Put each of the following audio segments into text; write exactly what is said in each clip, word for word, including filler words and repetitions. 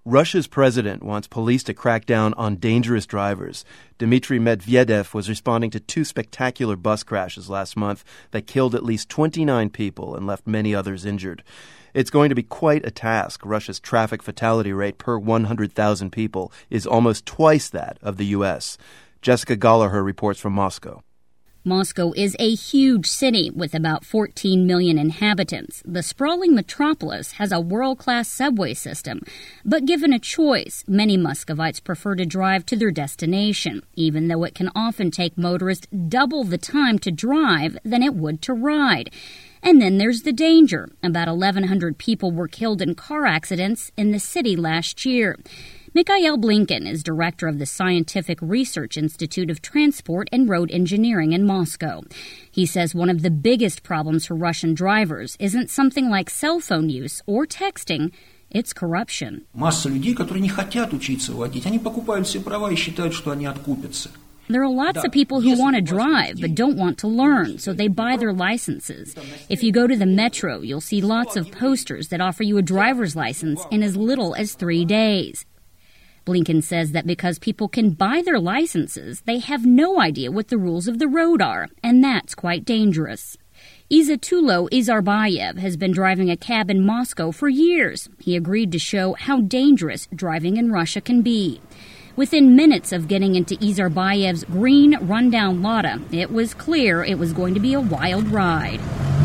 Russia's president wants police to crack down on dangerous drivers. Dmitry Medvedev was responding to two spectacular bus crashes last month that killed at least twenty-nine people and left many others injured. It's going to be quite a task. Russia's traffic fatality rate per one hundred thousand people is almost twice that of the U S. Jessica Gallagher reports from Moscow. Moscow is a huge city with about fourteen million inhabitants. The sprawling metropolis has a world-class subway system. But given a choice, many Muscovites prefer to drive to their destination, even though it can often take motorists double the time to drive than it would to ride. And then there's the danger. About eleven hundred people were killed in car accidents in the city last year. Mikhail Blinkin is director of the Scientific Research Institute of Transport and Road Engineering in Moscow. He says one of the biggest problems for Russian drivers isn't something like cell phone use or texting, it's corruption. Масса людей, которые не хотят учиться водить, они покупают все права и считают, что они откупятся. There are lots of people who want to drive but don't want to learn, so they buy their licenses. If you go to the metro, you'll see lots of posters that offer you a driver's license in as little as three days. Blinken says that because people can buy their licenses, they have no idea what the rules of the road are, and that's quite dangerous. Izatulo Izarbayev has been driving a cab in Moscow for years. He agreed to show how dangerous driving in Russia can be. Within minutes of getting into Izarbayev's green, rundown Lada, it was clear it was going to be a wild ride.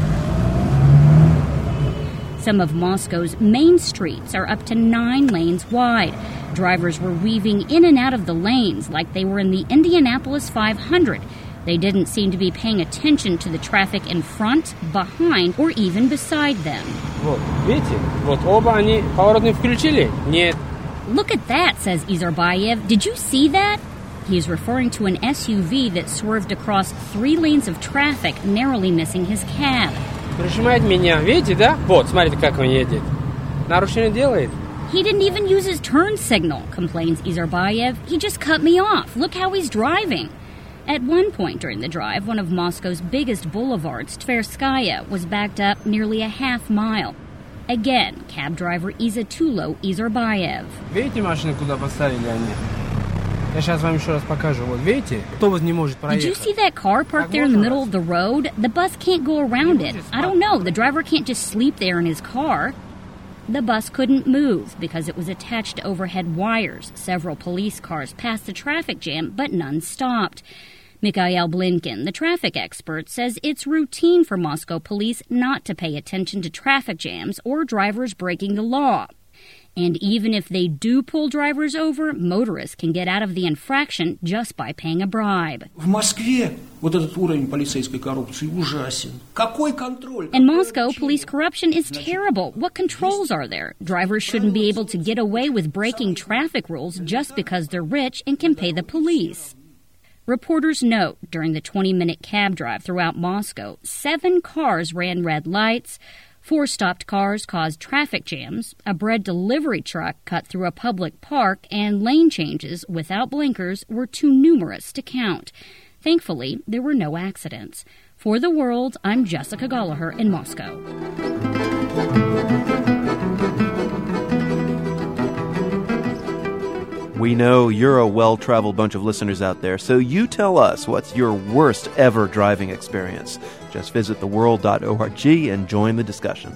Some of Moscow's main streets are up to nine lanes wide. Drivers were weaving in and out of the lanes like they were in the Indianapolis five hundred. They didn't seem to be paying attention to the traffic in front, behind, or even beside them. Вот, видите? Вот оба они поворотные включили? Нет. Look at that, says Izarbayev. Did you see that? He is referring to an S U V that swerved across three lanes of traffic, narrowly missing his cab. Прижимает меня, видите, да? Вот, смотрите, как он едет. Нарушение делает. He didn't even use his turn signal, complains Izarbayev. He just cut me off. Look how he's driving. At one point during the drive, one of Moscow's biggest boulevards, Tverskaya, was backed up nearly a half mile. Again, cab driver Izatulo Izarbayev. Видите машины, куда поставили они? Я сейчас вам еще раз покажу. Вот видите? Автобус не может проехать. Did you see that car parked there in the middle of the road? The bus can't go around it. I don't know. The driver can't just sleep there in his car. The bus couldn't move because it was attached to overhead wires. Several police cars passed the traffic jam, but none stopped. Mikhail Blinkin, the traffic expert, says it's routine for Moscow police not to pay attention to traffic jams or drivers breaking the law. And even if they do pull drivers over, motorists can get out of the infraction just by paying a bribe. В Москве вот этот уровень полицейской коррупции ужасен. Какой контроль? In Moscow, police corruption is terrible. What controls are there? Drivers shouldn't be able to get away with breaking traffic rules just because they're rich and can pay the police. Reporters note during the twenty-minute cab drive throughout Moscow, seven cars ran red lights, four stopped cars caused traffic jams, a bread delivery truck cut through a public park, and lane changes without blinkers were too numerous to count. Thankfully, there were no accidents. For The World, I'm Jessica Gallagher in Moscow. We know you're a well-traveled bunch of listeners out there, so you tell us what's your worst ever driving experience. Just visit the world dot org and join the discussion.